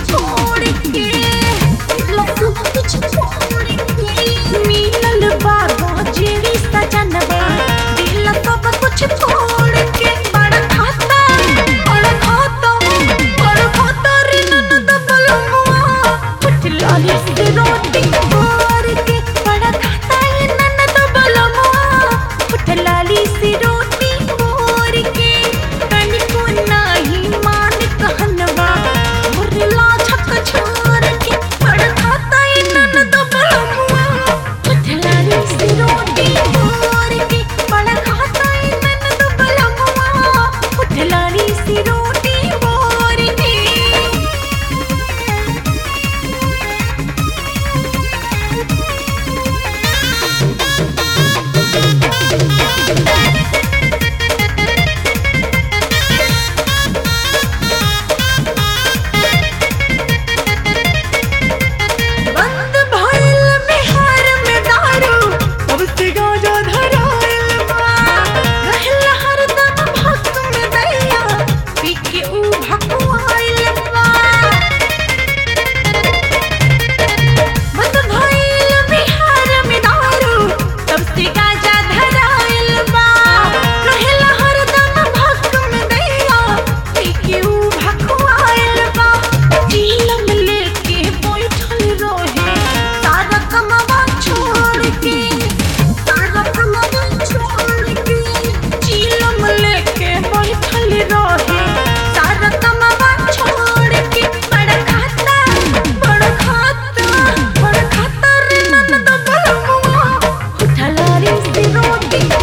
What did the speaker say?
छोड़ के, सब कुछ छोड़ के मिलल बाबा जेरी सजनवा, दिल सब कुछ छोड़ के बड़ा खाता रे ननद बलमुआ, कुछ लाली से रोटी भर के बड़ा खाता है ननद बलमुआ, कुछ लाली से रोटी भर के तनिको नाही मान कहनवा, मुरला छक छोड़ के बड़ा खाता है ननद बलमुआ, कुछ लाली से रोटी भर के बड़ा खाता है ननद बलमुआ, कुछ लाली से रोटी भर के। बंद भइल बिहार में दारू, अब से गांजा धराइल बा, रहल हरदम भक्त में दैया, पी के ऊ भकुआइल बा। बंद भइल बिहार में दारू, तब से गांजा धराइल बा, रहल हरदम भक्त में दैया, पी के ऊ भकुआइल बा। झीलम लेके बैठल रहे, सारा कमवा छोड़ के, सारा कमवा छोड़ के झीलम लेके बैठल रहे, सारा कमवा छोड़ के बड़ा खाता रे ननद बलमुआ, उठलारी से रोटी